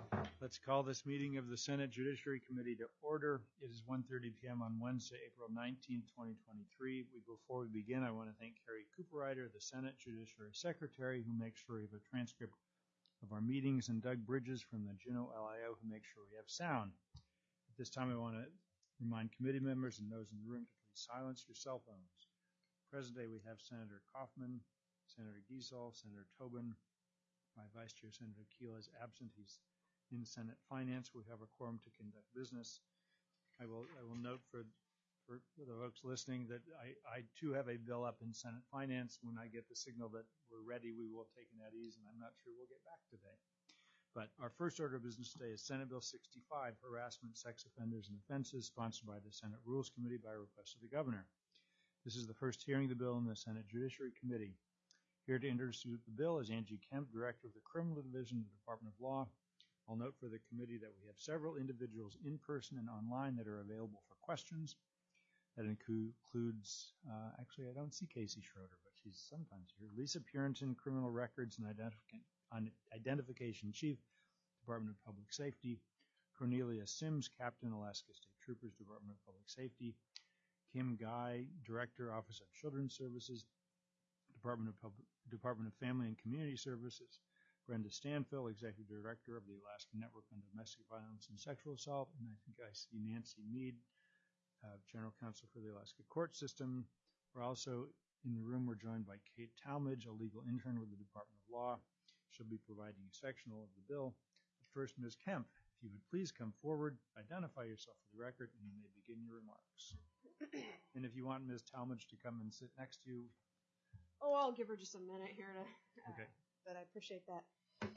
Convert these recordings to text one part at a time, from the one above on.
Let's call this meeting of the Senate Judiciary Committee to order. It is 1:30 p.m. on Wednesday, April 19, 2023. Before we begin, I want to thank Carrie Cooperrider, the Senate Judiciary Secretary, who makes sure we have a transcript of our meetings, and Doug Bridges from the Juneau LIO, who makes sure we have sound. At this time, I want to remind committee members and those in the room to please silence your cell phones. Present day, we have Senator Kaufman, Senator Giesel, Senator Tobin. My Vice Chair, Senator Keel, is absent. He's in Senate Finance. We have a quorum to conduct business. I will note for the folks listening that I too have a bill up in Senate Finance. When I get the signal that we're ready, we will take an at ease, and I'm not sure we'll get back today. But our first order of business today is Senate Bill 65, Harassment, Sex Offenders, and Offenses, sponsored by the Senate Rules Committee by request of the Governor. This is the first hearing of the bill in the Senate Judiciary Committee. Here to introduce the bill is Angie Kemp, Director of the Criminal Division of the Department of Law. I'll note for the committee that we have several individuals in person and online that are available for questions. That includes, actually, I don't see Casey Schroeder, but she's sometimes here. Lisa Purinton, Criminal Records and Identification Chief, Department of Public Safety. Cornelia Sims, Captain, Alaska State Troopers, Department of Public Safety. Kim Guy, Director, Office of Children's Services, Department of Family and Community Services. Brenda Stanfill, Executive Director of the Alaska Network on Domestic Violence and Sexual Assault. And I think I see Nancy Mead, General Counsel for the Alaska Court System. We're also in the room, we're joined by Kate Talmadge, a legal intern with the Department of Law. She'll be providing a sectional of the bill. But first, Ms. Kemp, if you would please come forward, identify yourself for the record, and you may begin your remarks. And if you want Ms. Talmadge to come and sit next to you. Oh, I'll give her just a minute here to. Okay. But I appreciate that.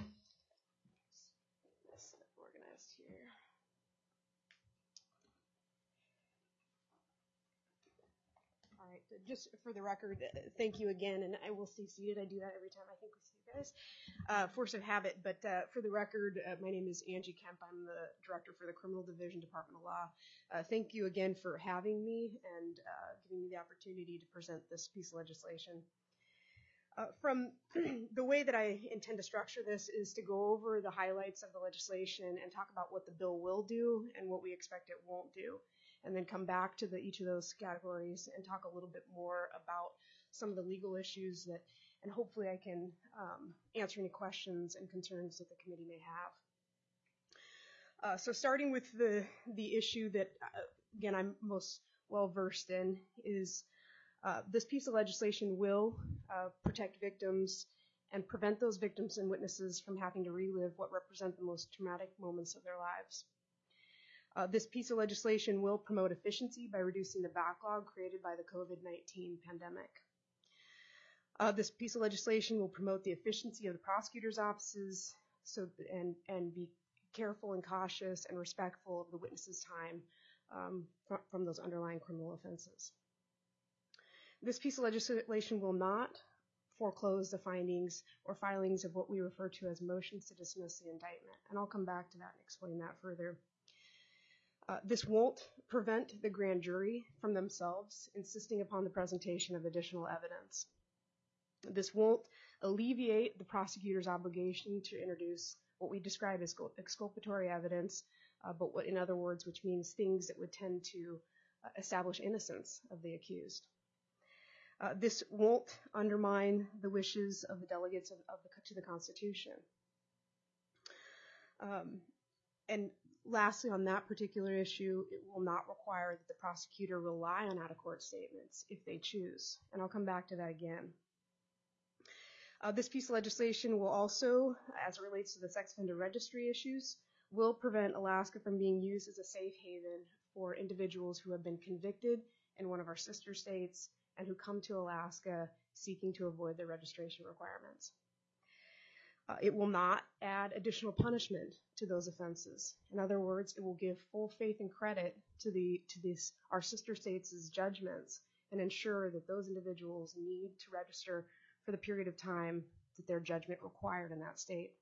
This organized here. All right, just for the record, thank you again, and I will stay seated. I do that every time I think with you guys, force of habit. But for the record, my name is Angie Kemp. I'm the Director for the Criminal Division, Department of Law. Thank you again for having me and giving me the opportunity to present this piece of legislation. From the way that I intend to structure this is to go over the highlights of the legislation and talk about what the bill will do and what we expect it won't do, and then come back to each of those categories and talk a little bit more about some of the legal issues that, and hopefully I can answer any questions and concerns that the committee may have. So starting with the issue that, again, I'm most well versed in is this piece of legislation will protect victims and prevent those victims and witnesses from having to relive what represent the most traumatic moments of their lives. This piece of legislation will promote efficiency by reducing the backlog created by the COVID-19 pandemic. This piece of legislation will promote the efficiency of the prosecutor's offices and be careful and cautious and respectful of the witness's time from those underlying criminal offenses. This piece of legislation will not foreclose the findings or filings of what we refer to as motions to dismiss the indictment, and I'll come back to that and explain that further. This won't prevent the grand jury from themselves insisting upon the presentation of additional evidence. This won't alleviate the prosecutor's obligation to introduce what we describe as exculpatory evidence, but what, in other words, which means things that would tend to establish innocence of the accused. This won't undermine the wishes of the delegates to the Constitution. And lastly, on that particular issue, it will not require that the prosecutor rely on out-of-court statements if they choose. And I'll come back to that again. This piece of legislation will also, as it relates to the sex offender registry issues, will prevent Alaska from being used as a safe haven for individuals who have been convicted in one of our sister states and who come to Alaska seeking to avoid their registration requirements. It will not add additional punishment to those offenses. In other words, it will give full faith and credit to our sister states' judgments and ensure that those individuals need to register for the period of time that their judgment required in that state.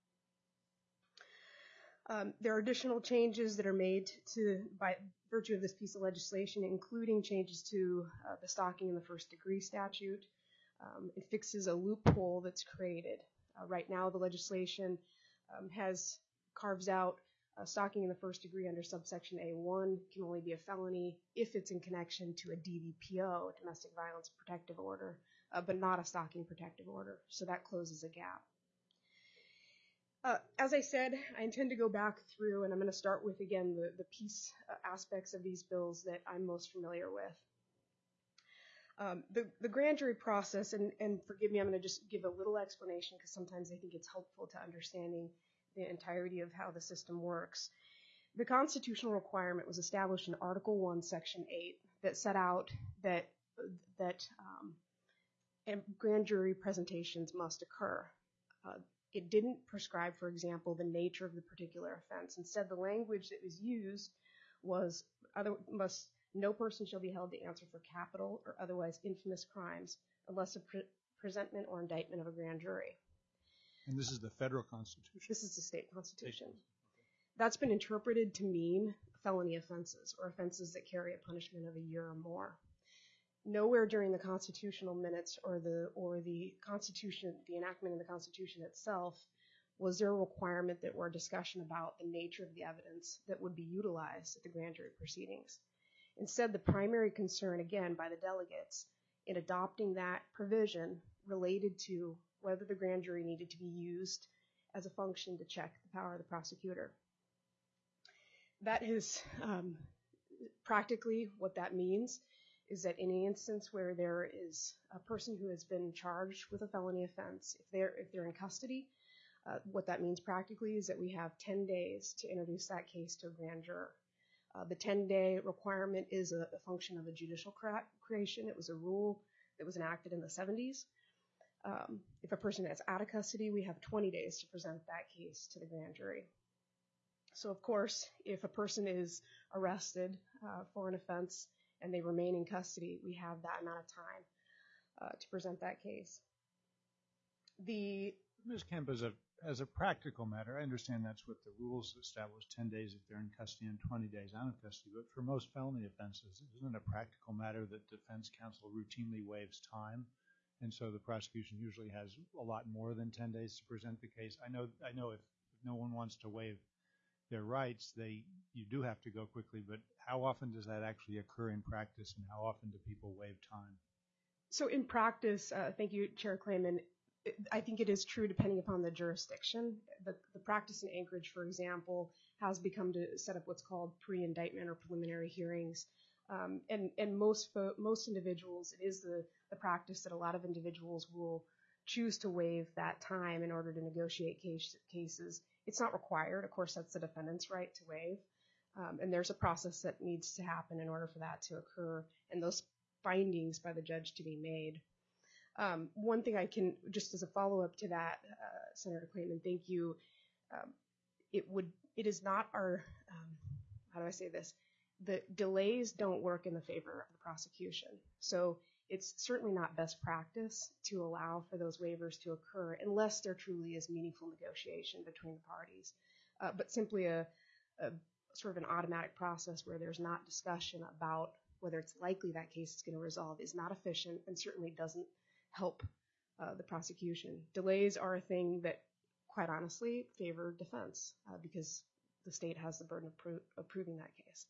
There are additional changes that are made by virtue of this piece of legislation, including changes to the stalking in the first degree statute. It fixes a loophole that's created. Right now, the legislation has carves out stalking in the first degree under subsection A1 can only be a felony if it's in connection to a DVPO, domestic violence protective order, but not a stalking protective order. So that closes a gap. As I said, I intend to go back through, and I'm going to start with, again, the piece aspects of these bills that I'm most familiar with. The grand jury process, and forgive me, I'm going to just give a little explanation because sometimes I think it's helpful to understanding the entirety of how the system works. The constitutional requirement was established in Article 1, Section 8, that set out that grand jury presentations must occur. It didn't prescribe, for example, the nature of the particular offense. Instead, the language that was used was no person shall be held to answer for capital or otherwise infamous crimes unless a presentment or indictment of a grand jury. And this is the federal constitution? This is the state constitution. That's been interpreted to mean felony offenses or offenses that carry a punishment of a year or more. Nowhere during the constitutional minutes or the Constitution, the enactment of the Constitution itself, was there a requirement that or a discussion about the nature of the evidence that would be utilized at the grand jury proceedings. Instead, the primary concern, again, by the delegates in adopting that provision related to whether the grand jury needed to be used as a function to check the power of the prosecutor. That is practically what that means is that in an instance where there is a person who has been charged with a felony offense, if they're in custody, what that means practically is that we have 10 days to introduce that case to a grand juror. The 10-day requirement is a function of a judicial creation. It was a rule that was enacted in the 70s. If a person is out of custody, we have 20 days to present that case to the grand jury. So, of course, if a person is arrested for an offense and they remain in custody, we have that amount of time to present that case. Ms. Kemp, as a practical matter, I understand that's what the rules establish, 10 days if they're in custody and 20 days out of custody. But for most felony offenses, isn't it a practical matter that defense counsel routinely waives time? And so the prosecution usually has a lot more than 10 days to present the case. I know if no one wants to waive their rights, you do have to go quickly, but how often does that actually occur in practice, and how often do people waive time? So in practice, thank you, Chair Clayman, I think it is true depending upon the jurisdiction. The practice in Anchorage, for example, has become to set up what's called pre-indictment or preliminary hearings. And most individuals, it is the practice that a lot of individuals will choose to waive that time in order to negotiate cases. It's not required. Of course, that's the defendant's right to waive. And there's a process that needs to happen in order for that to occur and those findings by the judge to be made. One thing I can, just as a follow-up to that, Senator Clayman, thank you. It is not our, how do I say this? The delays don't work in the favor of the prosecution. So it's certainly not best practice to allow for those waivers to occur unless there truly is meaningful negotiation between the parties. But simply a sort of an automatic process where there's not discussion about whether it's likely that case is going to resolve is not efficient and certainly doesn't help the prosecution. Delays are a thing that, quite honestly, favor defense because the state has the burden of proving that case.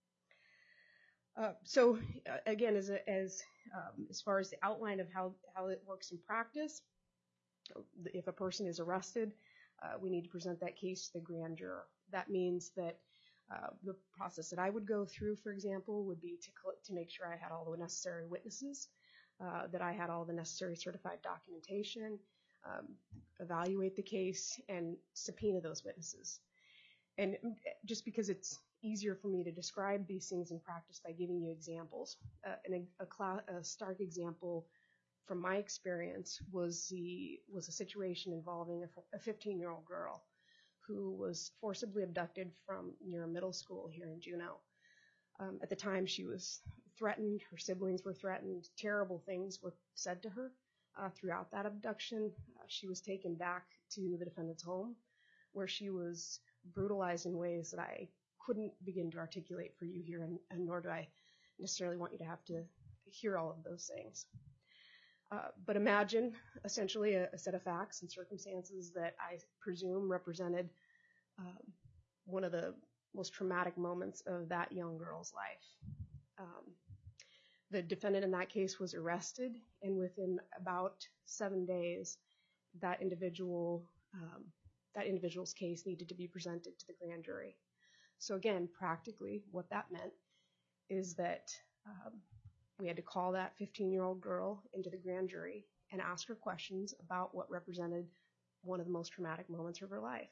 So again, as far as the outline of how it works in practice, if a person is arrested, we need to present that case to the grand juror. That means that the process that I would go through, for example, would be to make sure I had all the necessary witnesses, that I had all the necessary certified documentation, evaluate the case, and subpoena those witnesses. And just because it's easier for me to describe these things in practice by giving you examples. A stark example from my experience was a situation involving a 15-year-old girl who was forcibly abducted from near a middle school here in Juneau. At the time, she was threatened. Her siblings were threatened. Terrible things were said to her throughout that abduction. She was taken back to the defendant's home, where she was brutalized in ways that I couldn't begin to articulate for you here, and nor do I necessarily want you to have to hear all of those things. But imagine, essentially, a set of facts and circumstances that I presume represented one of the most traumatic moments of that young girl's life. The defendant in that case was arrested, and within about 7 days, that individual's case needed to be presented to the grand jury. So again, practically, what that meant is that we had to call that 15-year-old girl into the grand jury and ask her questions about what represented one of the most traumatic moments of her life.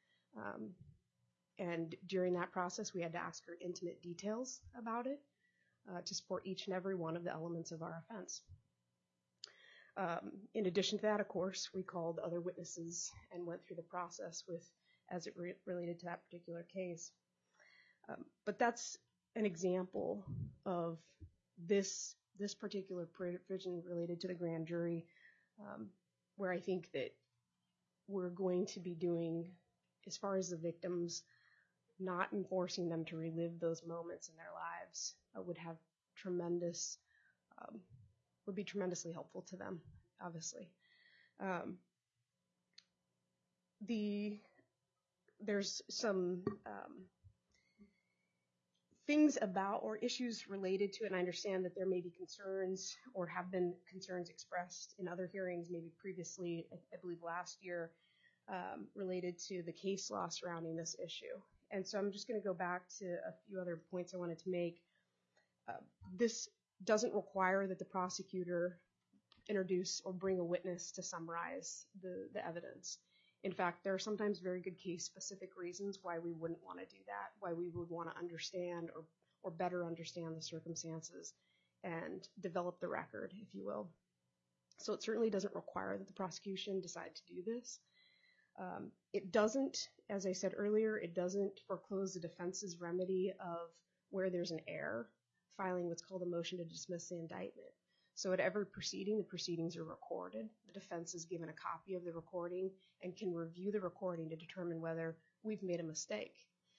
And during that process, we had to ask her intimate details about it to support each and every one of the elements of our offense. In addition to that, of course, we called other witnesses and went through the process as it related to that particular case. But that's an example of this particular provision related to the grand jury, where I think that we're going to be doing, as far as the victims, not enforcing them to relive those moments in their lives would be tremendously helpful to them, obviously. There's some things about or issues related to it, and I understand that there may be concerns or have been concerns expressed in other hearings, maybe previously, I believe last year, related to the case law surrounding this issue. And so I'm just going to go back to a few other points I wanted to make. This doesn't require that the prosecutor introduce or bring a witness to summarize the evidence. In fact, there are sometimes very good case-specific reasons why we wouldn't want to do that, why we would want to understand or better understand the circumstances and develop the record, if you will. So it certainly doesn't require that the prosecution decide to do this. It doesn't, as I said earlier, it doesn't foreclose the defense's remedy of where there's an error, filing what's called a motion to dismiss the indictment. So at every proceeding, the proceedings are recorded. The defense is given a copy of the recording and can review the recording to determine whether we've made a mistake.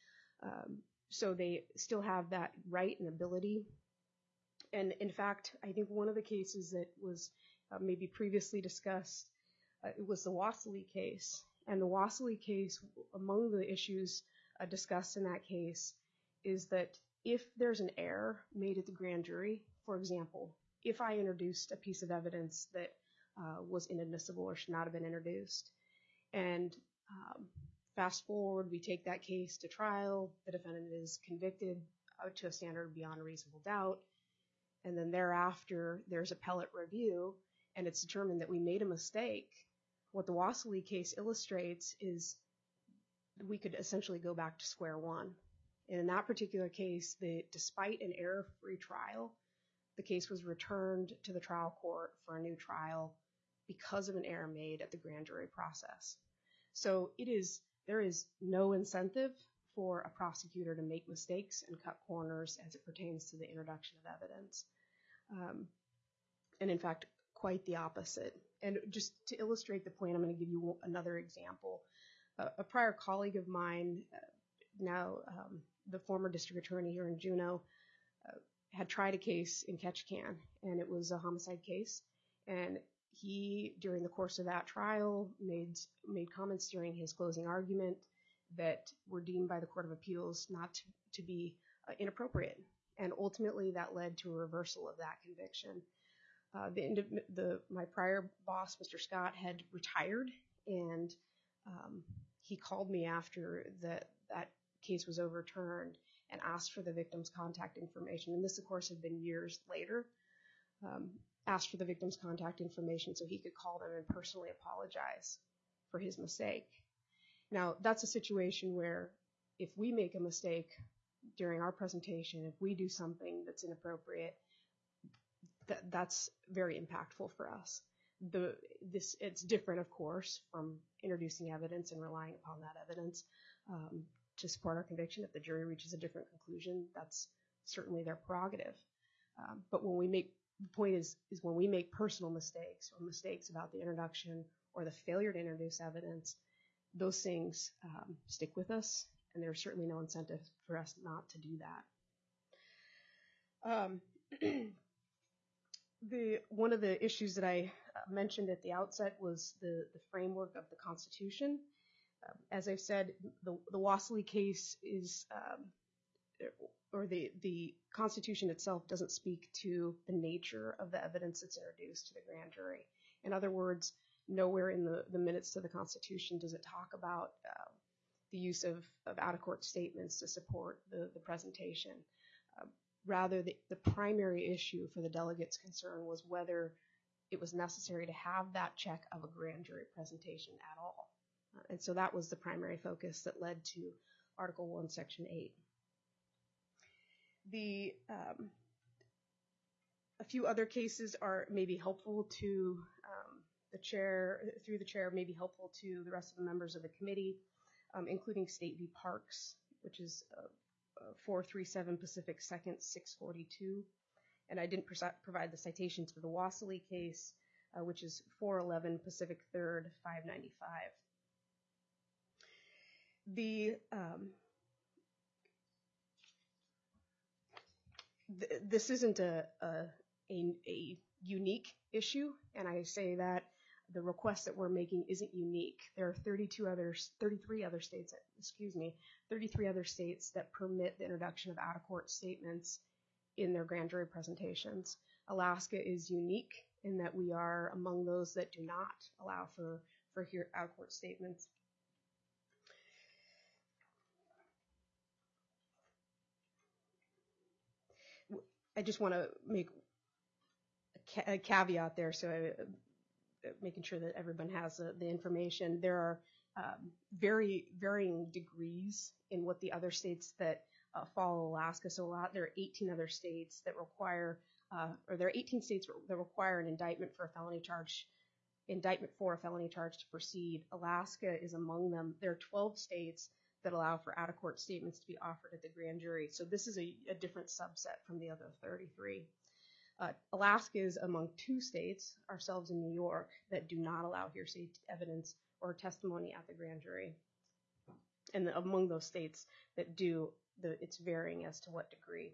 So they still have that right and ability. And in fact, I think one of the cases that was maybe previously discussed, it was the Wassily case. And the Wassily case, among the issues discussed in that case, is that if there's an error made at the grand jury, for example, if I introduced a piece of evidence that was inadmissible or should not have been introduced, and fast forward, we take that case to trial, the defendant is convicted to a standard beyond reasonable doubt, and then thereafter there's appellate review, and it's determined that we made a mistake. What the Wassily case illustrates is we could essentially go back to square one. And in that particular case, despite an error-free trial, the case was returned to the trial court for a new trial because of an error made at the grand jury process. So there is no incentive for a prosecutor to make mistakes and cut corners as it pertains to the introduction of evidence. And in fact, quite the opposite. And just to illustrate the point, I'm going to give you another example. A prior colleague of mine, now the former district attorney here in Juneau, had tried a case in Ketchikan, and it was a homicide case. And he, during the course of that trial, made comments during his closing argument that were deemed by the Court of Appeals not to be inappropriate. And ultimately, that led to a reversal of that conviction. My prior boss, Mr. Scott, had retired, and he called me after that case was overturned and asked for the victim's contact information. And this, of course, had been years later. Asked for the victim's contact information so he could call them and personally apologize for his mistake. Now, that's a situation where if we make a mistake during our presentation, if we do something that's inappropriate, that's very impactful for us. It's different, of course, from introducing evidence and relying upon that evidence to support our conviction. If the jury reaches a different conclusion, that's certainly their prerogative. But the point is when we make personal mistakes or mistakes about the introduction or the failure to introduce evidence, those things stick with us, and there's certainly no incentive for us not to do that. One of the issues that I mentioned at the outset was the framework of the Constitution. As I've said, the Wassley case is, or the Constitution itself doesn't speak to the nature of the evidence that's introduced to the grand jury. In other words, nowhere in the minutes to the Constitution does it talk about the use of out-of-court statements to support the presentation. Rather, the primary issue for the delegates' concern was whether it was necessary to have that check of a grand jury presentation at all. And so that was the primary focus that led to Article 1, Section 8. A few other cases are maybe helpful to the chair, through the chair, may be helpful to the rest of the members of the committee, including State v. Parks, which is 437 Pacific 2nd, 642. And I didn't provide the citation to the Wassley case, which is 411 Pacific 3rd, 595. This isn't a unique issue, and I say that the request that we're making isn't unique. There are 33 other states that permit the introduction of out-of-court statements in their grand jury presentations. Alaska is unique in that we are among those that do not allow for out-of-court statements. I just want to make a caveat there, so making sure that everyone has the information. There are very varying degrees in what the other states that follow Alaska. So there are 18 other states that require, or there are 18 states that require an indictment for a felony charge to proceed. Alaska is among them. There are 12 states that allow for out-of-court statements to be offered at the grand jury. So this is a different subset from the other 33. Alaska is among 2 states, ourselves in New York, that do not allow hearsay evidence or testimony at the grand jury. And among those states that do, it's varying as to what degree.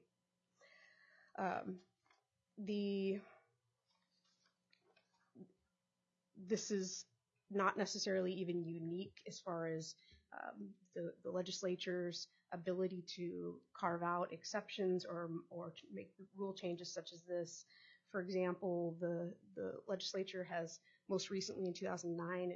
This is not necessarily even unique as far as the legislature's ability to carve out exceptions or to make rule changes such as this. For example, the legislature has most recently in 2019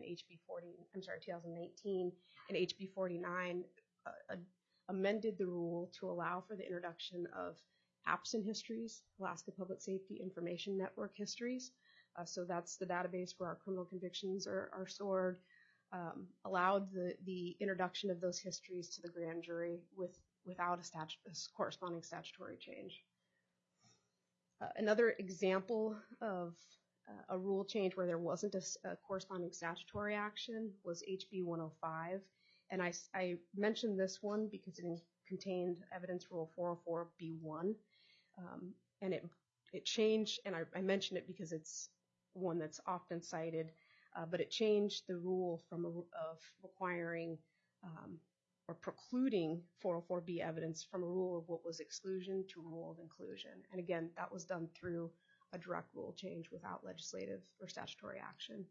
in HB 49 amended the rule to allow for the introduction of APSIN histories, Alaska Public Safety Information Network histories. So that's the database where our criminal convictions are stored. Allowed the introduction of those histories to the grand jury without a corresponding statutory change. Another example of a rule change where there wasn't a corresponding statutory action was HB 105. And I mentioned this one because it contained Evidence Rule 404B1. And it changed, and I mentioned it because it's one that's often cited, but it changed the rule of requiring or precluding 404B evidence from a rule of what was exclusion to rule of inclusion. And again, that was done through a direct rule change without legislative or statutory action.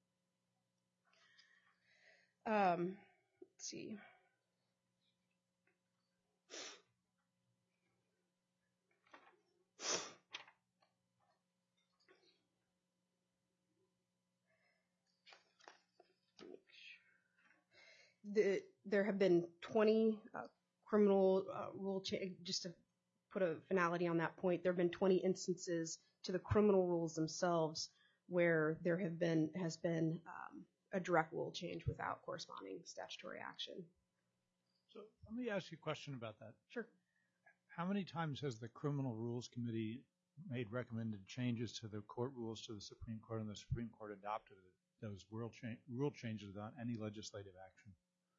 Let's see. There have been 20 criminal rule change, just to put a finality on that point, there have been 20 instances to the criminal rules themselves where there has been a direct rule change without corresponding statutory action. So let me ask you a question about that. Sure. How many times has the Criminal Rules Committee made recommended changes to the court rules to the Supreme Court, and the Supreme Court adopted those rule changes without any legislative action?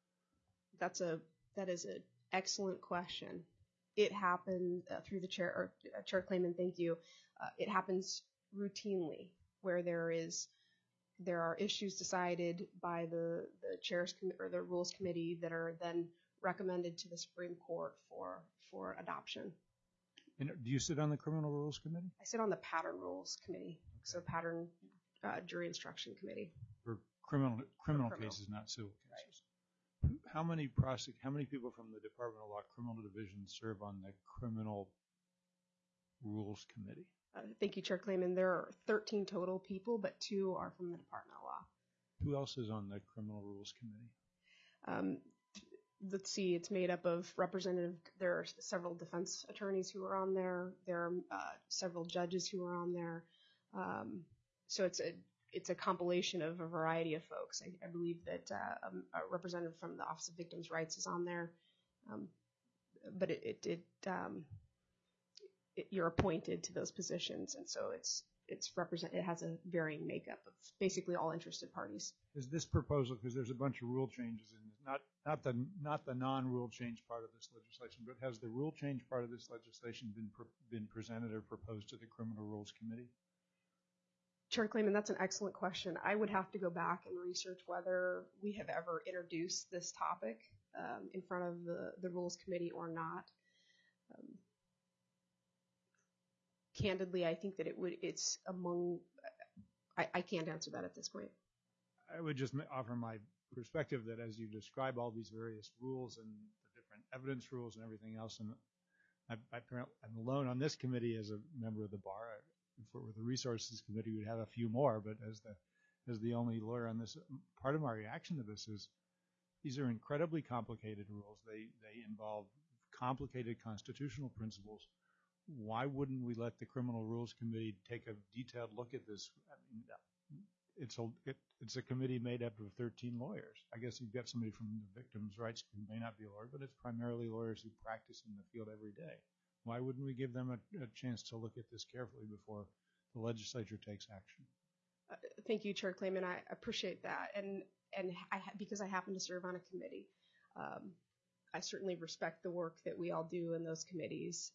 That is an excellent question. It happened through the chair, or Chair Clayman, thank you. It happens routinely where there are issues decided by the chairs or the Rules Committee that are then recommended to the Supreme Court for adoption. And do you sit on the Criminal Rules Committee? I sit on the Pattern Rules Committee, okay. So Pattern Jury Instruction Committee. For criminal cases, not civil cases. how many people from the Department of Law Criminal Division serve on the Criminal Rules Committee? Thank you, Chair Clayman. There are 13 total people, but 2 are from the Department of Law. Who else is on the Criminal Rules Committee? Let's see, it's made up of there are several defense attorneys who are on there. There are several judges who are on there. So it's a compilation of a variety of folks. I believe that a representative from the Office of Victims' Rights is on there. But you're appointed to those positions, and so it has a varying makeup of basically all interested parties. Is this proposal, because there's a bunch of rule changes in it, not the non-rule change part of this legislation, but has the rule change part of this legislation been presented or proposed to the Criminal Rules Committee? Chair Clayman, that's an excellent question. I would have to go back and research whether we have ever introduced this topic in front of the Rules Committee or not. Candidly, I think that it's among, I can't answer that at this point. I would just offer my perspective that as you describe all these various rules and the different evidence rules and everything else, and I'm alone on this committee as a member of the bar. If it were the Resources Committee, we'd have a few more, but as the only lawyer on this, part of my reaction to this is these are incredibly complicated rules. They involve complicated constitutional principles. Why wouldn't we let the Criminal Rules Committee take a detailed look at this? I mean, it's a committee made up of 13 lawyers. I guess you've got somebody from the Victims' Rights who may not be a lawyer, but it's primarily lawyers who practice in the field every day. Why wouldn't we give them a chance to look at this carefully before the legislature takes action? Thank you, Chair Clayman. I appreciate that, and because I happen to serve on a committee, I certainly respect the work that we all do in those committees.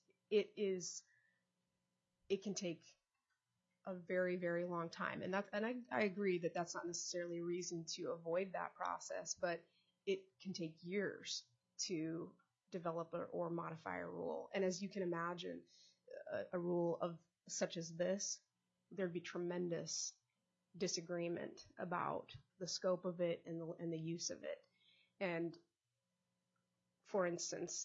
It can take a very, very long time, and I agree that that's not necessarily a reason to avoid that process, but it can take years to develop or modify a rule. And as you can imagine, a rule of such as this, there'd be tremendous disagreement about the scope of it and the use of it. And for instance,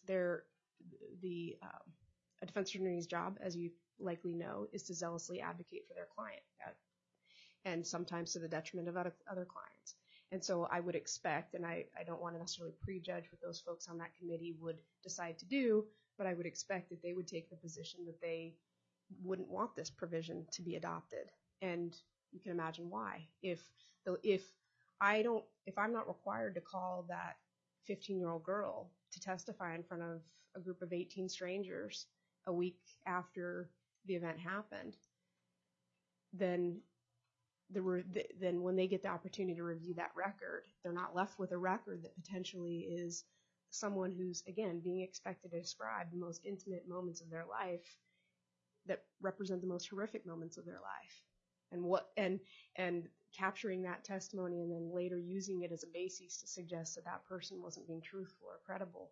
a defense attorney's job, as you likely know, is to zealously advocate for their client, and sometimes to the detriment of other clients. And so I would expect, and I don't want to necessarily prejudge what those folks on that committee would decide to do, but I would expect that they would take the position that they wouldn't want this provision to be adopted. And you can imagine why. If I'm not required to call that 15-year-old girl to testify in front of a group of 18 strangers a week after the event happened, then when they get the opportunity to review that record, they're not left with a record that potentially is someone who's, again, being expected to describe the most intimate moments of their life that represent the most horrific moments of their life. And capturing that testimony and then later using it as a basis to suggest that that person wasn't being truthful or credible.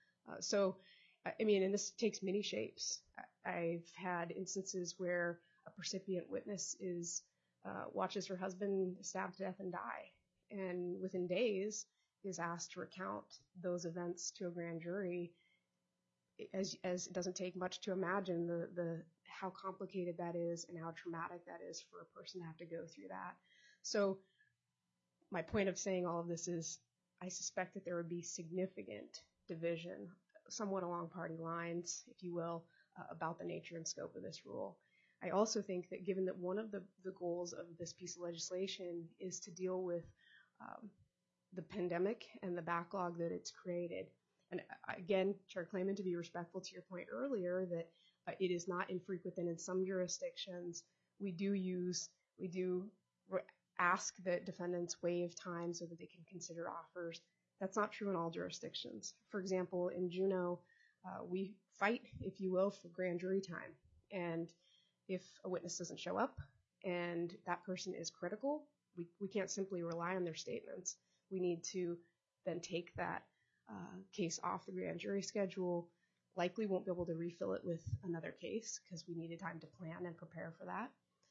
And this takes many shapes. I've had instances where a recipient witness watches her husband stabbed to death and die, and within days is asked to recount those events to a grand jury. As it doesn't take much to imagine how complicated that is and how traumatic that is for a person to have to go through that. So my point of saying all of this is I suspect that there would be significant division, somewhat along party lines, if you will, about the nature and scope of this rule. I also think that given that one of the goals of this piece of legislation is to deal with the pandemic and the backlog that it's created, and again, Chair Clayman, to be respectful to your point earlier, that it is not infrequent that in some jurisdictions we do ask that defendants waive time so that they can consider offers. That's not true in all jurisdictions. For example, in Juneau, we fight, if you will, for grand jury time. And if a witness doesn't show up and that person is critical, we can't simply rely on their statements. We need to then take that case off the grand jury schedule. Likely won't be able to refill it with another case because we needed time to plan and prepare for that.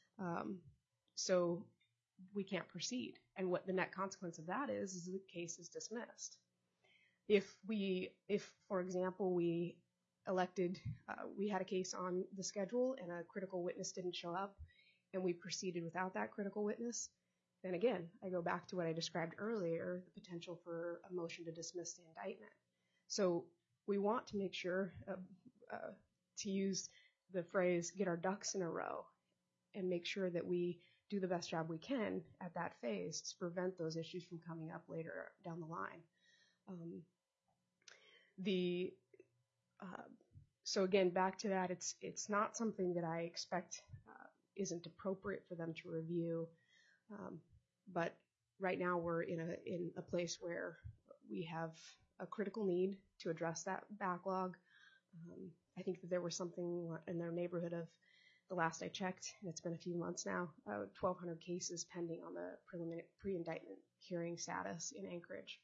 So we can't proceed. And what the net consequence of that is the case is dismissed. If for example, we had a case on the schedule and a critical witness didn't show up, and we proceeded without that critical witness, then again, I go back to what I described earlier, the potential for a motion to dismiss the indictment. So we want to make sure, to use the phrase, get our ducks in a row and make sure that we do the best job we can at that phase to prevent those issues from coming up later down the line. So again, back to that, it's not something that I expect isn't appropriate for them to review, but right now we're in a place where we have a critical need to address that backlog. I think that there was something in their neighborhood of, the last I checked, and it's been a few months now, 1,200 cases pending on the preliminary pre-indictment hearing status in Anchorage.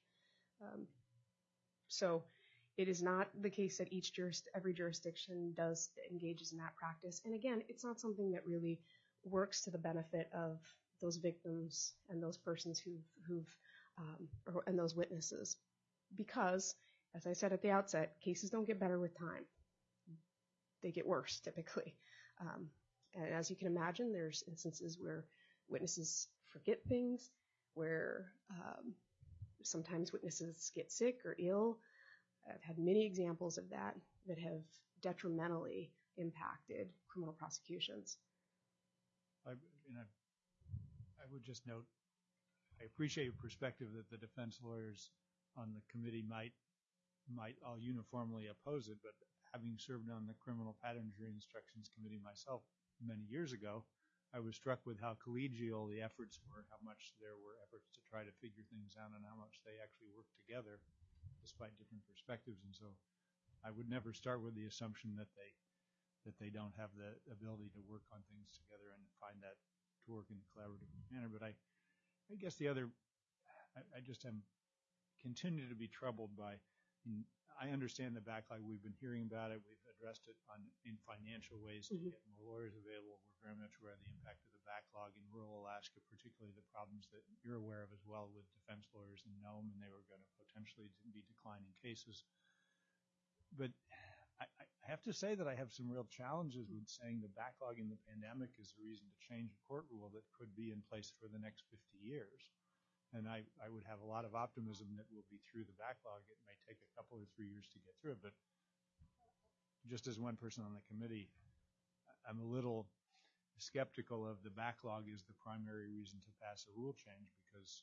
So it is not the case that every jurisdiction engages in that practice. And again, it's not something that really works to the benefit of those victims and those persons and those witnesses. Because, as I said at the outset, cases don't get better with time. They get worse, typically. And as you can imagine, there's instances where witnesses forget things, where sometimes witnesses get sick or ill. I've had many examples of that have detrimentally impacted criminal prosecutions. I would just note, I appreciate your perspective that the defense lawyers on the committee might all uniformly oppose it, but having served on the Criminal Pattern Jury Instructions Committee myself many years ago, I was struck with how collegial the efforts were, how much there were efforts to try to figure things out, and how much they actually worked together despite different perspectives. And so I would never start with the assumption that they don't have the ability to work on things together and find that to work in a collaborative manner. But I guess I just continue to be troubled by, I understand the backlog. We've been hearing about it. We've addressed it in financial ways to get more lawyers available. We're very much aware of the impact of the backlog in rural Alaska, particularly the problems that you're aware of as well with defense lawyers in Nome, and they were going to potentially be declining cases. But I have to say that I have some real challenges with saying the backlog in the pandemic is a reason to change a court rule that could be in place for the next 50 years. And I would have a lot of optimism that we'll be through the backlog. It may take a couple or 3 years to get through it, but just as one person on the committee, I'm a little skeptical of the backlog is the primary reason to pass a rule change because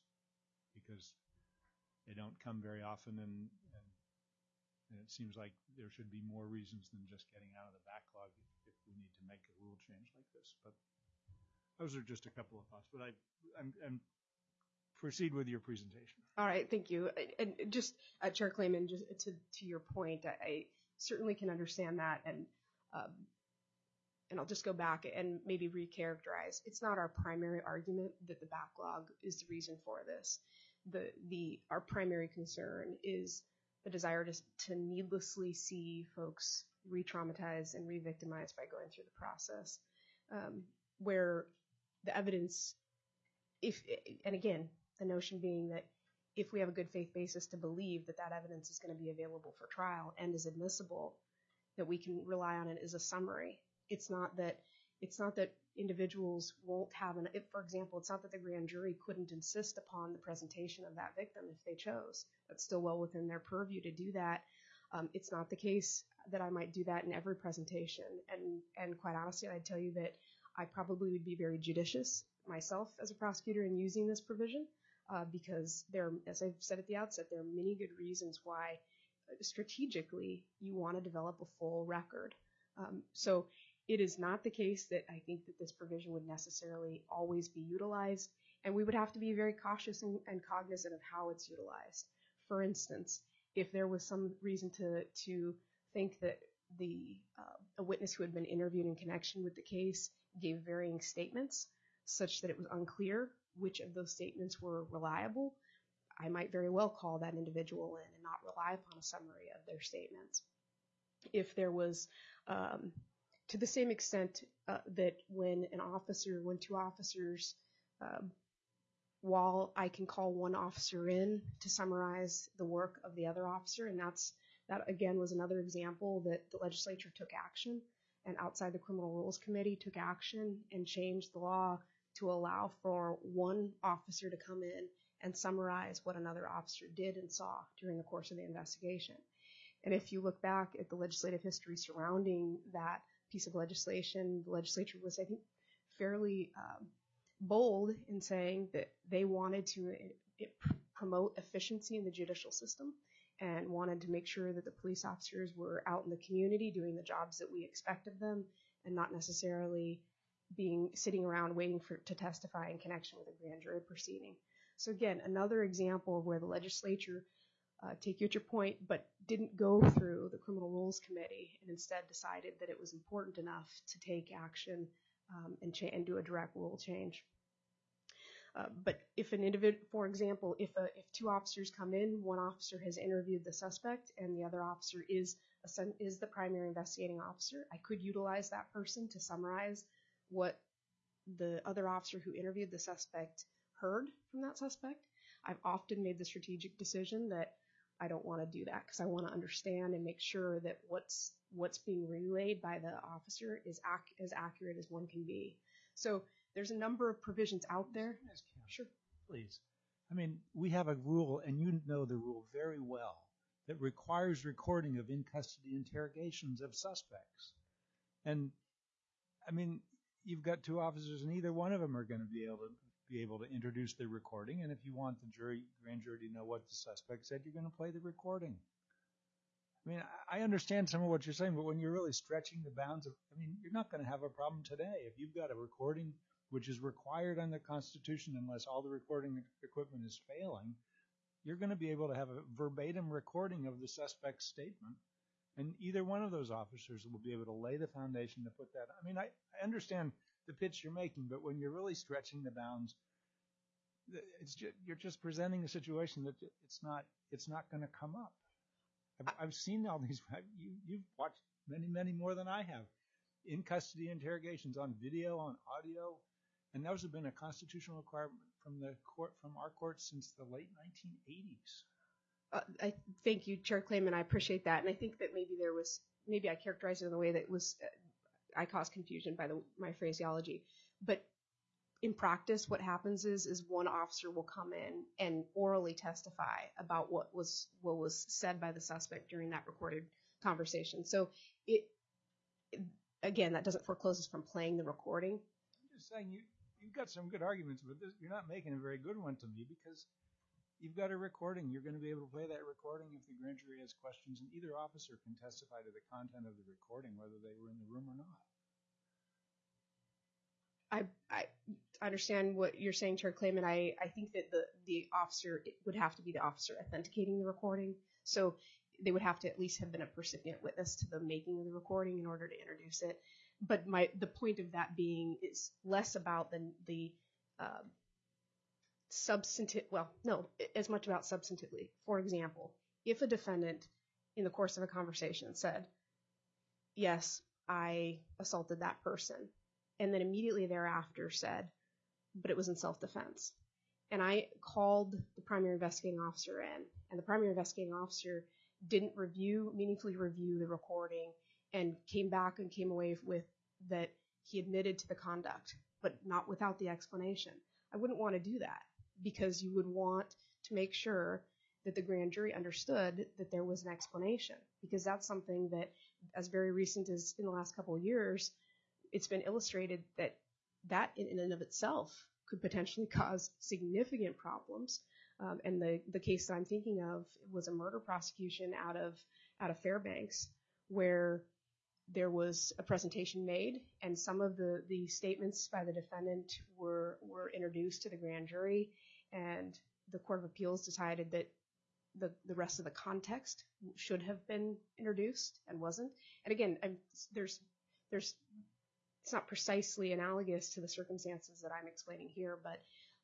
they don't come very often, and it seems like there should be more reasons than just getting out of the backlog if we need to make a rule change like this. But those are just a couple of thoughts. But I'm proceed with your presentation. All right, thank you. And just, Chair Clayman, just to your point, I certainly can understand that, and I'll just go back and maybe recharacterize. It's not our primary argument that the backlog is the reason for this. Our primary concern is the desire to needlessly see folks re-traumatized and re-victimized by going through the process, where the evidence, and again, the notion being that if we have a good faith basis to believe that evidence is going to be available for trial and is admissible, that we can rely on it as a summary. It's not that individuals won't have for example, it's not that the grand jury couldn't insist upon the presentation of that victim if they chose. That's still well within their purview to do that. It's not the case that I might do that in every presentation. And quite honestly, I'd tell you that I probably would be very judicious myself as a prosecutor in using this provision, because as I've said at the outset, there are many good reasons why strategically you want to develop a full record. So it is not the case that I think that this provision would necessarily always be utilized, and we would have to be very cautious and cognizant of how it's utilized. For instance, if there was some reason to think that a witness who had been interviewed in connection with the case gave varying statements such that it was unclear which of those statements were reliable, I might very well call that individual in and not rely upon a summary of their statements. If there was, to the same extent that when two officers while I can call one officer in to summarize the work of the other officer, and that again was another example that the legislature took action, and outside the Criminal Rules Committee took action and changed the law to allow for one officer to come in and summarize what another officer did and saw during the course of the investigation. And if you look back at the legislative history surrounding that piece of legislation, the legislature was, I think, fairly bold in saying that they wanted to promote efficiency in the judicial system and wanted to make sure that the police officers were out in the community doing the jobs that we expect of them and not necessarily sitting around waiting to testify in connection with a grand jury proceeding. So again, another example of where the legislature, take you at your point, but didn't go through the Criminal Rules Committee and instead decided that it was important enough to take action and do a direct rule change. But if an individual, for example, if two officers come in, one officer has interviewed the suspect and the other officer is the primary investigating officer, I could utilize that person to summarize what the other officer who interviewed the suspect heard from that suspect. I've often made the strategic decision that I don't want to do that because I want to understand and make sure that what's being relayed by the officer is as accurate as one can be. So there's a number of provisions out there. Sure. Please. I mean, we have a rule, and you know the rule very well, that requires recording of in-custody interrogations of suspects. And, I mean, you've got two officers, and either one of them are going to be able to introduce the recording, and if you want the grand jury to know what the suspect said, you're going to play the recording. I mean, I understand some of what you're saying, but when you're really stretching the bounds of, I mean, you're not going to have a problem today. If you've got a recording which is required on the Constitution unless all the recording equipment is failing, you're going to be able to have a verbatim recording of the suspect's statement, and either one of those officers will be able to lay the foundation to put that. I mean, I understand the pitch you're making, but when you're really stretching the bounds, you're just presenting a situation that it's not going to come up. I've seen all these. You've watched many more than I have. In custody interrogations on video, on audio, and those have been a constitutional requirement from our court since the late 1980s. I thank you, Chair Clayman. I appreciate that, and I think that maybe I characterized it in a way that was I caused confusion by my phraseology. But in practice, what happens is one officer will come in and orally testify about what was said by the suspect during that recorded conversation. So again, that doesn't foreclose us from playing the recording. I'm just saying you've got some good arguments, but you're not making a very good one to me because you've got a recording. You're going to be able to play that recording if the grand jury has questions, and either officer can testify to the content of the recording, whether they were in the room or not. I understand what you're saying, Chair Clayman. I think that the officer would have to be the officer authenticating the recording. So they would have to at least have been a recipient witness to the making of the recording in order to introduce it. But the point of that being is less about the substantive, well, no, as much about substantively. For example, if a defendant in the course of a conversation said, yes, I assaulted that person, and then immediately thereafter said, but it was in self-defense. And I called the primary investigating officer in, and the primary investigating officer didn't meaningfully review the recording and came away with that he admitted to the conduct, but not without the explanation. I wouldn't want to do that because you would want to make sure that the grand jury understood that there was an explanation, because that's something that, as very recent as in the last couple of years, it's been illustrated that in and of itself could potentially cause significant problems. And the case that I'm thinking of was a murder prosecution out of Fairbanks, where there was a presentation made, and some of the statements by the defendant were introduced to the grand jury, and the Court of Appeals decided that the rest of the context should have been introduced and wasn't. And again, there's it's not precisely analogous to the circumstances that I'm explaining here, but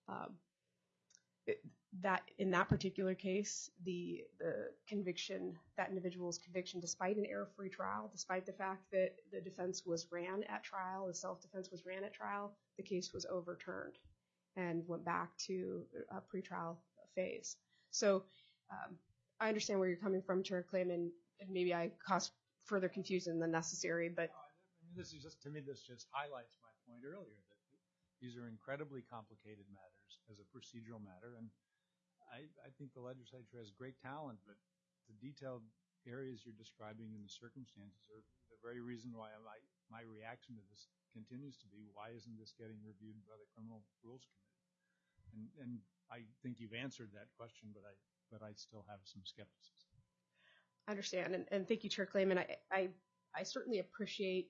that in that particular case, the conviction, that individual's conviction, despite an error-free trial, despite the fact that the defense was ran at trial, the self-defense was ran at trial, the case was overturned. and went back to a pretrial phase. So I understand where you're coming from, Chair Clayman, and maybe I caused further confusion than necessary, but this just highlights my point earlier that these are incredibly complicated matters as a procedural matter, and I think the legislature has great talent, but the detailed areas you're describing in the circumstances are the very reason why my reaction to this continues to be, why isn't this getting reviewed by the Criminal Rules Committee? And I think you've answered that question, but I still have some skepticism. I understand, and thank you, Chair Clayman. I certainly appreciate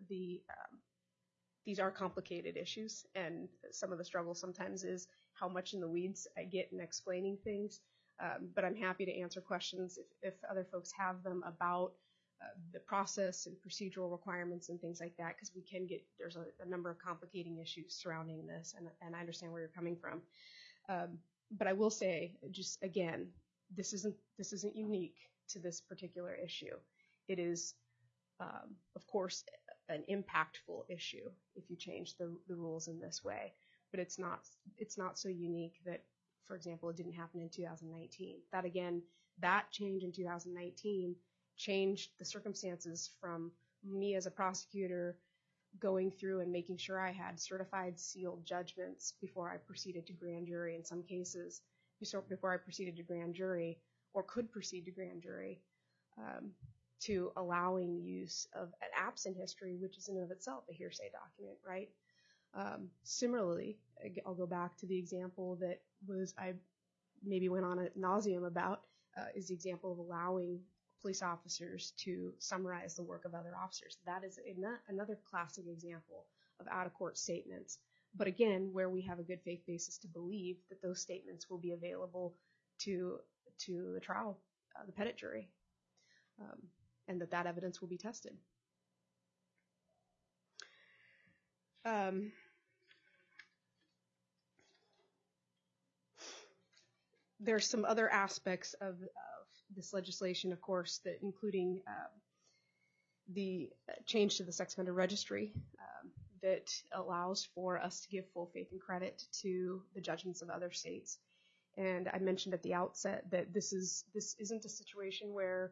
these are complicated issues, and some of the struggle sometimes is how much in the weeds I get in explaining things. But I'm happy to answer questions if other folks have them about the process and procedural requirements and things like that, because there's a number of complicating issues surrounding this, and I understand where you're coming from. But I will say, just again, this isn't unique to this particular issue. It is, of course, an impactful issue if you change the rules in this way, but it's not so unique that, for example, it didn't happen in 2019. That change in 2019 changed the circumstances from me as a prosecutor going through and making sure I had certified sealed judgments before I proceeded to grand jury in some cases, before I proceeded to grand jury or could proceed to grand jury, to allowing use of an absent history, which is in and of itself a hearsay document, right? Similarly, I'll go back to the example that I maybe went on ad nauseum about, is the example of allowing police officers to summarize the work of other officers. That is another classic example of out-of-court statements. But again, where we have a good faith basis to believe that those statements will be available to the trial, the petit jury, and that evidence will be tested. There's some other aspects of this legislation, of course, that including the change to the sex offender registry that allows for us to give full faith and credit to the judgments of other states. And I mentioned at the outset that this isn't a situation where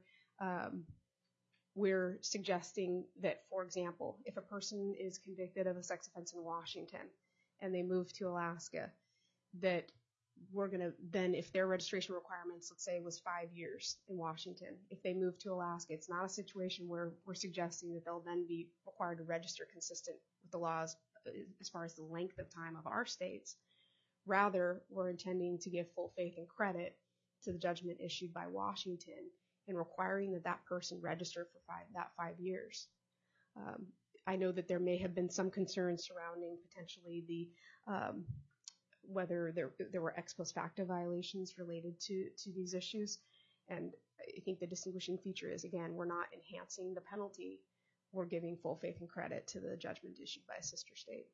we're suggesting that, for example, if a person is convicted of a sex offense in Washington and they move to Alaska, that we're going to then, if their registration requirements, let's say, was 5 years in Washington, if they move to Alaska, it's not a situation where we're suggesting that they'll then be required to register consistent with the laws as far as the length of time of our states. Rather, we're intending to give full faith and credit to the judgment issued by Washington and requiring that person register for 5 years. I know that there may have been some concerns surrounding potentially the whether there were ex post facto violations related to these issues. And I think the distinguishing feature is, again, we're not enhancing the penalty. We're giving full faith and credit to the judgment issued by a sister state.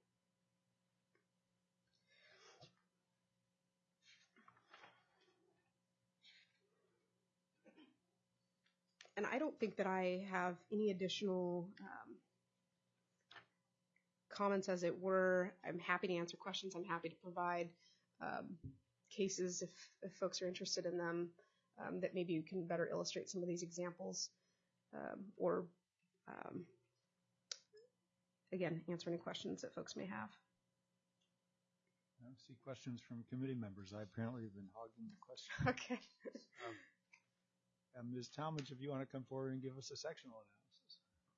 And I don't think that I have any additional comments, as it were. I'm happy to answer questions. I'm happy to provide cases if folks are interested in them, that maybe you can better illustrate some of these examples, or again, answer any questions that folks may have. I see questions from committee members. I apparently have been hogging the question. Okay. Ms. Talmadge, if you want to come forward and give us a sectional analysis.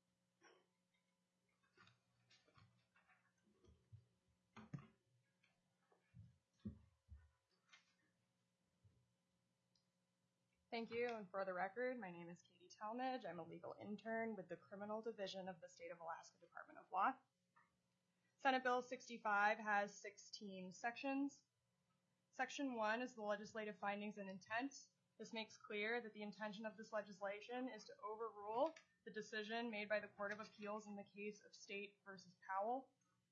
Thank you, and for the record, my name is Katie Talmadge. I'm a legal intern with the Criminal Division of the State of Alaska Department of Law. Senate Bill 65 has 16 sections. Section 1 is the legislative findings and intent. This makes clear that the intention of this legislation is to overrule the decision made by the Court of Appeals in the case of State versus Powell.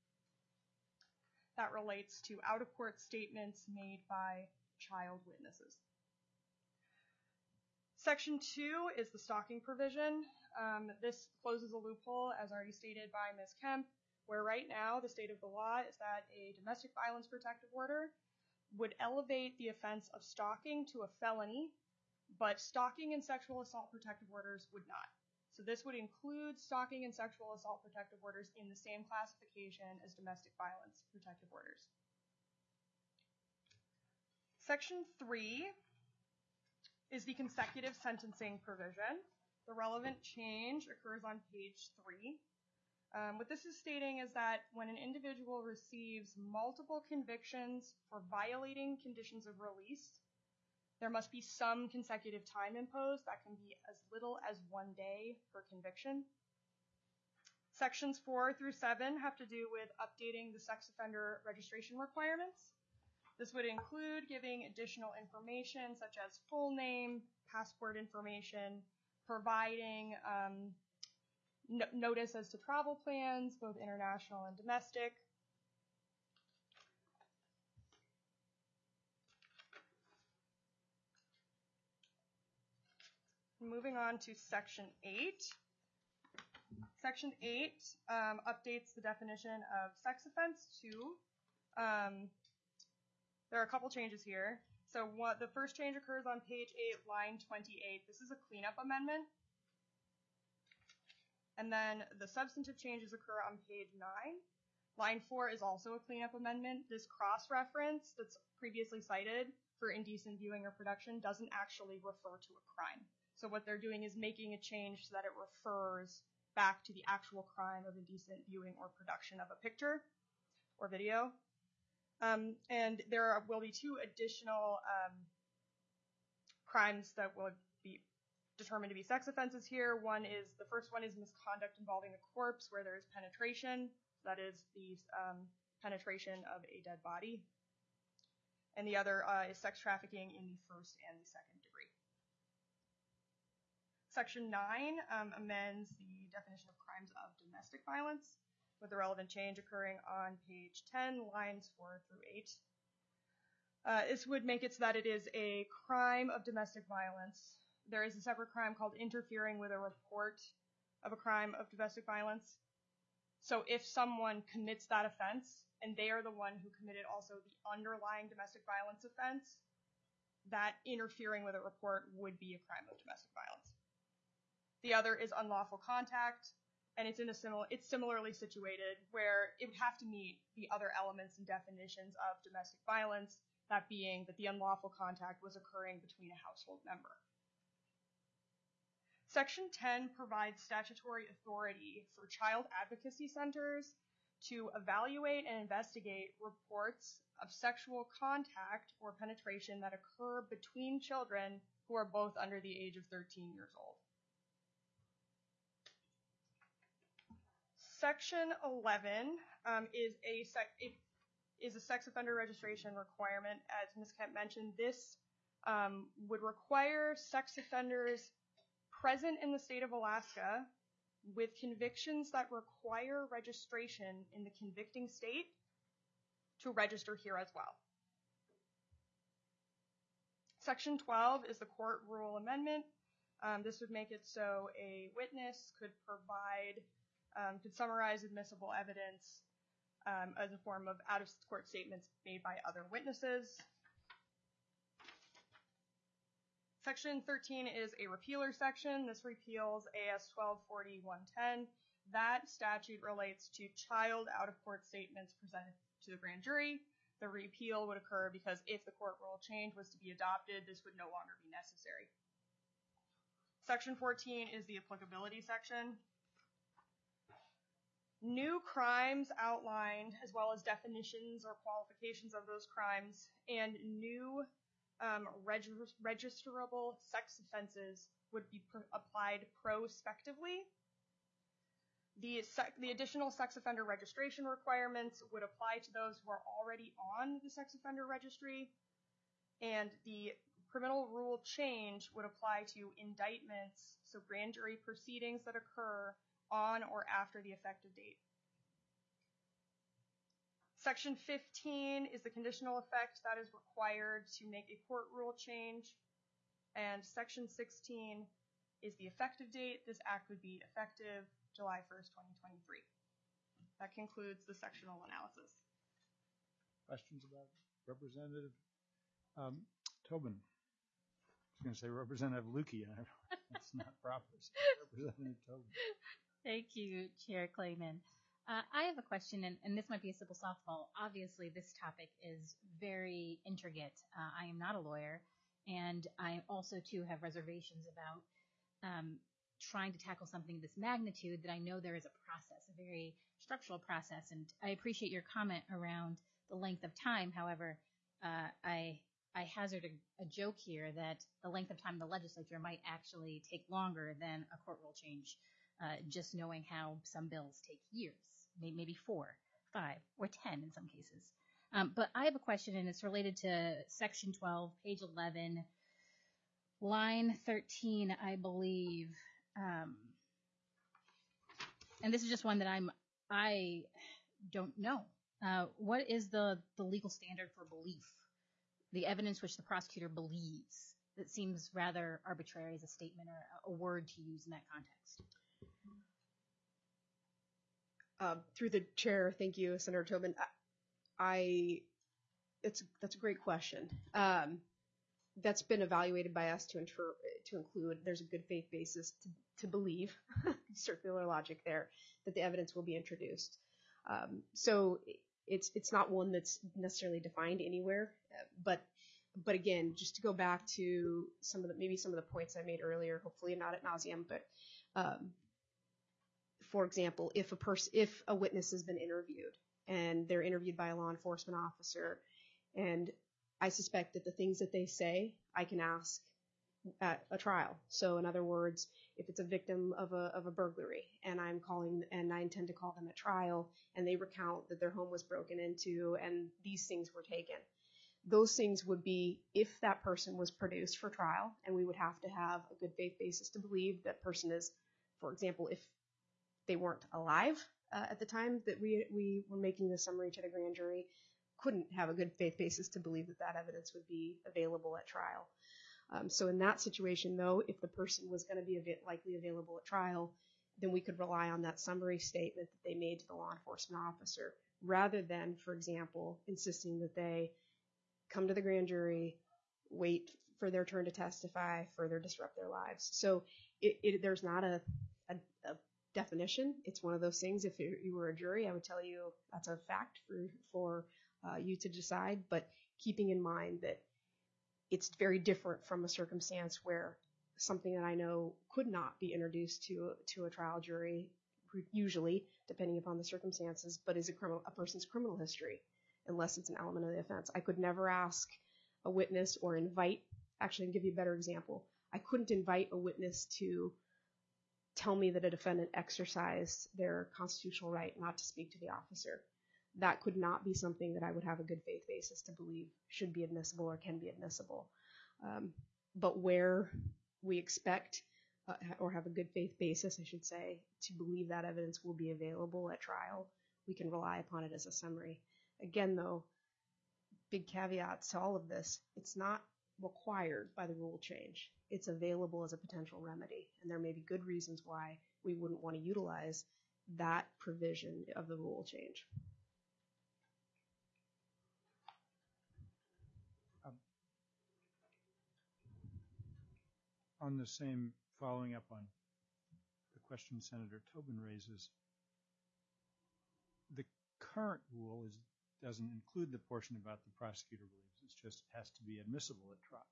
That relates to out-of-court statements made by child witnesses. Section 2 is the stalking provision. This closes a loophole, as already stated by Ms. Kemp, where right now the state of the law is that a domestic violence protective order would elevate the offense of stalking to a felony, but stalking and sexual assault protective orders would not. So this would include stalking and sexual assault protective orders in the same classification as domestic violence protective orders. Section 3 is the consecutive sentencing provision. The relevant change occurs on page 3. What this is stating is that when an individual receives multiple convictions for violating conditions of release, there must be some consecutive time imposed. That can be as little as 1 day per conviction. Sections 4 through 7 have to do with updating the sex offender registration requirements. This would include giving additional information such as full name, passport information, providing notice as to travel plans, both international and domestic. Moving on to Section 8. Section 8 updates the definition of sex offense to, there are a couple changes here. So the first change occurs on page 8, line 28. This is a cleanup amendment. And then the substantive changes occur on page 9. Line 4 is also a cleanup amendment. This cross-reference that's previously cited for indecent viewing or production doesn't actually refer to a crime. So what they're doing is making a change so that it refers back to the actual crime of indecent viewing or production of a picture or video. And there will be 2 additional crimes that will be determined to be sex offenses here. The first one is misconduct involving a corpse where there is penetration. That is the penetration of a dead body. And the other is sex trafficking in the first and the second degree. Section 9 amends the definition of crimes of domestic violence, with the relevant change occurring on page 10, lines 4 through 8. This would make it so that it is a crime of domestic violence. There is a separate crime called interfering with a report of a crime of domestic violence. So if someone commits that offense, and they are the one who committed also the underlying domestic violence offense, that interfering with a report would be a crime of domestic violence. The other is unlawful contact, and it's similarly situated where it would have to meet the other elements and definitions of domestic violence, that being that the unlawful contact was occurring between a household member. Section 10 provides statutory authority for child advocacy centers to evaluate and investigate reports of sexual contact or penetration that occur between children who are both under the age of 13 years old. Section 11 is a sex offender registration requirement. As Ms. Kemp mentioned, this would require sex offenders present in the state of Alaska with convictions that require registration in the convicting state to register here as well. Section 12 is the court rule amendment. This would make it so a witness could summarize admissible evidence as a form of out-of-court statements made by other witnesses. Section 13 is a repealer section. This repeals AS 1240-110. That statute relates to child out-of-court statements presented to the grand jury. The repeal would occur because if the court rule change was to be adopted, this would no longer be necessary. Section 14 is the applicability section. New crimes outlined, as well as definitions or qualifications of those crimes, and new registerable sex offenses would be applied prospectively. The additional sex offender registration requirements would apply to those who are already on the sex offender registry, and the criminal rule change would apply to indictments, so grand jury proceedings that occur on or after the effective date. Section 15 is the conditional effect that is required to make a court rule change, and Section 16 is the effective date. This act would be effective July 1st, 2023. That concludes the sectional analysis. Questions about Representative Tobin? I was going to say Representative Lukey. That's not proper. So Representative Tobin. Thank you, Chair Clayman. I have a question, and this might be a simple softball. Obviously, this topic is very intricate. I am not a lawyer, and I also, too, have reservations about trying to tackle something of this magnitude that I know there is a process, a very structural process, and I appreciate your comment around the length of time. However, I hazard a joke here that the length of time in the legislature might actually take longer than a court rule change, just knowing how some bills take years, maybe 4, 5, or 10 in some cases. But I have a question, and it's related to Section 12, page 11, line 13, I believe. And this is just one that I don't know. What is the legal standard for belief? The evidence which the prosecutor believes. That seems rather arbitrary as a statement or a word to use in that context. Through the chair, thank you, Senator Tobin. That's a great question. That's been evaluated by us to include there's a good faith basis to believe, circular logic there, that the evidence will be introduced. So it's not one that's necessarily defined anywhere, but again, just to go back to some of the points I made earlier, hopefully not ad nauseum, but for example, if a witness has been interviewed and they're interviewed by a law enforcement officer, and I suspect that the things that they say I can ask at a trial. So in other words, if it's a victim of a burglary and I intend to call them at trial, and they recount that their home was broken into and these things were taken, those things would be if that person was produced for trial, and we would have to have a good faith basis to believe that person is, for example, if they weren't alive at the time that we were making the summary to the grand jury, couldn't have a good faith basis to believe that evidence would be available at trial. So in that situation, though, if the person was going to be likely available at trial, then we could rely on that summary statement that they made to the law enforcement officer, rather than, for example, insisting that they come to the grand jury, wait for their turn to testify, further disrupt their lives. So there's not a definition. It's one of those things. If you were a jury, I would tell you that's a fact for you to decide, but keeping in mind that it's very different from a circumstance where something that I know could not be introduced to a trial jury, usually, depending upon the circumstances, but is a person's criminal history, unless it's an element of the offense. I could never ask a witness or actually, I'll give you a better example. I couldn't invite a witness to tell me that a defendant exercised their constitutional right not to speak to the officer. That could not be something that I would have a good faith basis to believe should be admissible or can be admissible. But where we expect or have a good faith basis, I should say, to believe that evidence will be available at trial, we can rely upon it as a summary. Again, though, big caveats to all of this, it's not required by the rule change. It's available as a potential remedy, and there may be good reasons why we wouldn't want to utilize that provision of the rule change. On the same, following up on the question Senator Tobin raises, the current rule doesn't include the portion about the prosecutor believes. It's just has to be admissible at trial.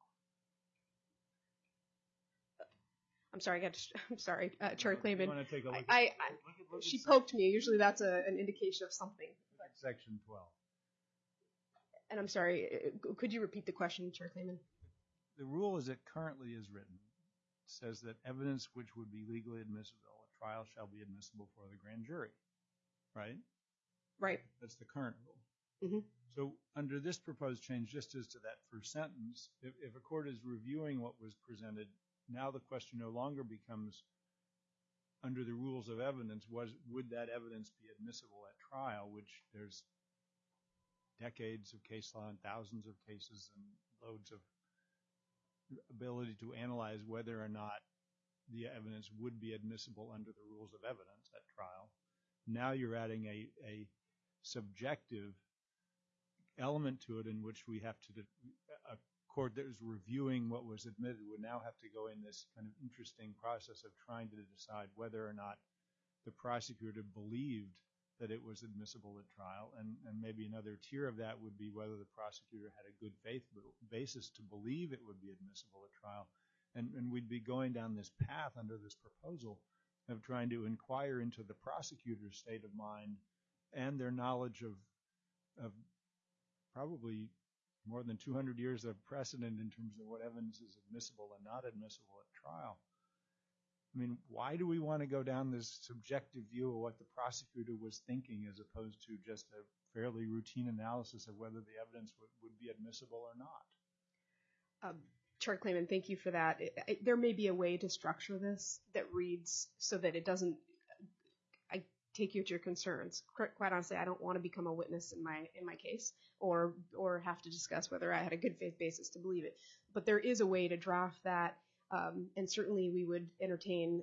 I'm sorry, Chair Clayman. You want to take a look she poked me. Usually that's an indication of something. Section 12. And I'm sorry, could you repeat the question, Chair Clayman? The rule as it currently is written says that evidence which would be legally admissible at trial shall be admissible for the grand jury, right? Right. That's the current rule. Mm-hmm. So under this proposed change, just as to that first sentence, if a court is reviewing what was presented, now the question no longer becomes, under the rules of evidence, would that evidence be admissible at trial, which there's decades of case law and thousands of cases and loads of ability to analyze whether or not the evidence would be admissible under the rules of evidence at trial. Now you're adding a subjective element to it in which we have to, a court that is reviewing what was admitted would now have to go in this kind of interesting process of trying to decide whether or not the prosecutor believed that it was admissible at trial, and maybe another tier of that would be whether the prosecutor had a good faith basis to believe it would be admissible at trial. And we'd be going down this path under this proposal of trying to inquire into the prosecutor's state of mind and their knowledge of probably more than 200 years of precedent in terms of what evidence is admissible and not admissible at trial. I mean, why do we want to go down this subjective view of what the prosecutor was thinking as opposed to just a fairly routine analysis of whether the evidence would be admissible or not? Chair Klayman, thank you for that. There may be a way to structure this that reads so that it doesn't, I take you at your concerns. Quite honestly, I don't want to become a witness in my case or have to discuss whether I had a good faith basis to believe it. But there is a way to draft that. And certainly we would entertain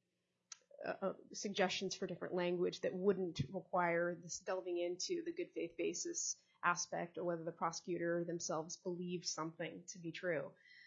suggestions for different language that wouldn't require this delving into the good faith basis aspect or whether the prosecutor themselves believed something to be true.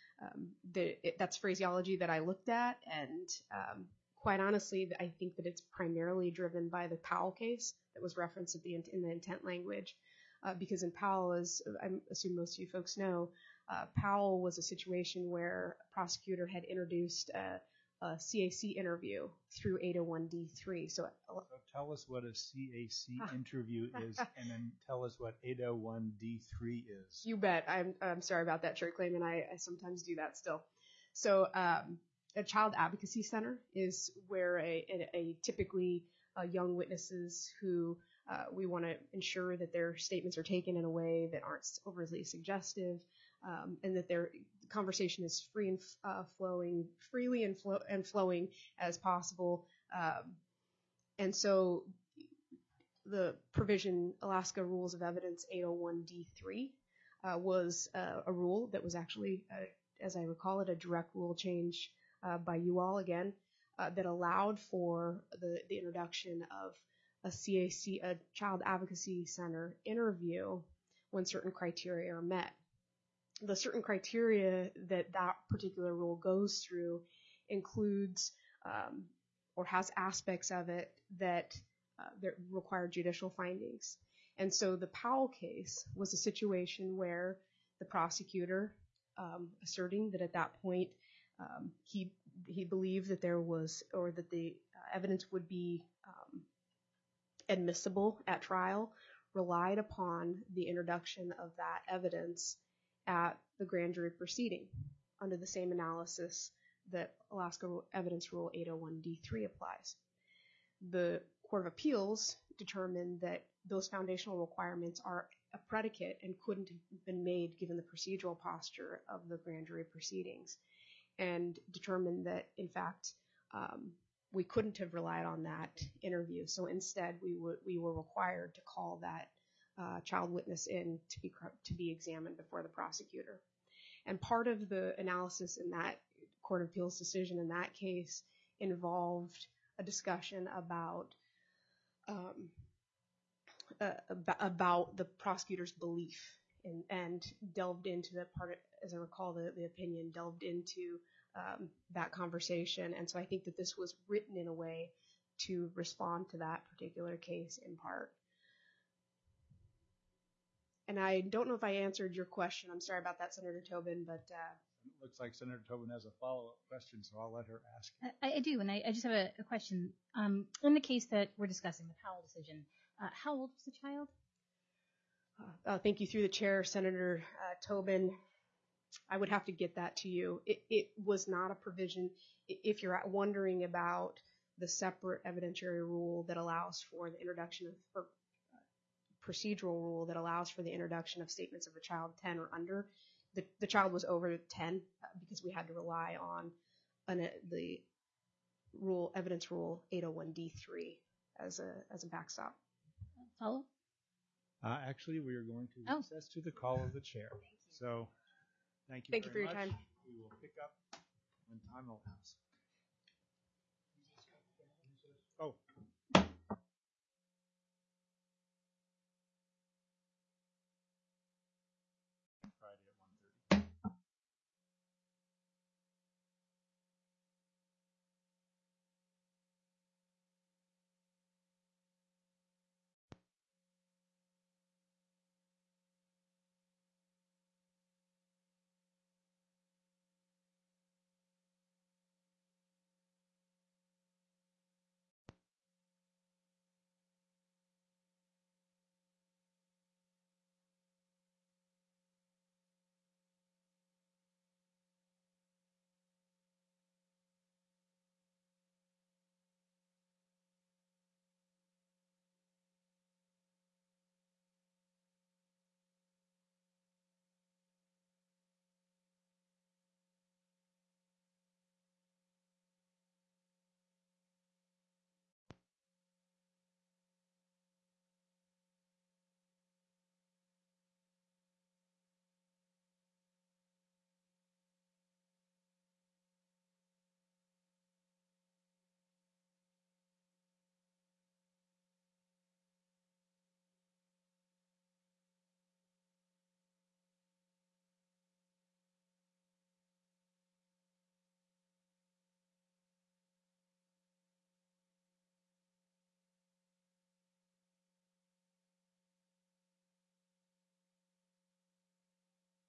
That's phraseology that I looked at, and quite honestly, I think that it's primarily driven by the Powell case that was referenced in the intent language. Because in Powell, as I assume most of you folks know, Powell was a situation where a prosecutor had introduced a CAC interview through 801D3. So tell us what a CAC interview is, and then tell us what 801D3 is. You bet. I'm sorry about that, Chair Klayman. I sometimes do that still. So a child advocacy center is where a typically young witnesses who we want to ensure that their statements are taken in a way that aren't overly suggestive, and that their conversation is freely and flowing as possible. And so the provision Alaska Rules of Evidence 801D3 was a rule that was actually, as I recall it, a direct rule change by you all again, that allowed for the introduction of a CAC, a Child Advocacy Center interview when certain criteria are met. The certain criteria that particular rule goes through includes or has aspects of it that require judicial findings. And so the Powell case was a situation where the prosecutor asserting that at that point he believed that there was, or that the evidence would be admissible at trial, relied upon the introduction of that evidence at the grand jury proceeding under the same analysis that Alaska Evidence Rule 801D3 applies. The Court of Appeals determined that those foundational requirements are a predicate and couldn't have been made given the procedural posture of the grand jury proceedings, and determined that, in fact, we couldn't have relied on that interview. So instead, we were required to call that child witness in to be examined before the prosecutor. And part of the analysis in that Court of Appeals decision in that case involved a discussion about the prosecutor's belief, and delved into that part, as I recall the opinion, delved into that conversation. And so I think that this was written in a way to respond to that particular case in part. And I don't know if I answered your question. I'm sorry about that, Senator Tobin, but it looks like Senator Tobin has a follow-up question, so I'll let her ask. I do, and I just have a question. In the case that we're discussing, the Powell decision, how old was the child? Thank you through the chair, Senator Tobin. I would have to get that to you. It was not a provision. If you're wondering about the separate evidentiary rule that allows for the introduction of, or procedural rule that allows for the introduction of statements of a child 10 or under, the child was over 10 because we had to rely on the rule, evidence rule 801D3 as a backstop. Follow? Actually, we are going to recess to the call of the chair. So thank you for your much. time. We will pick up when time allows.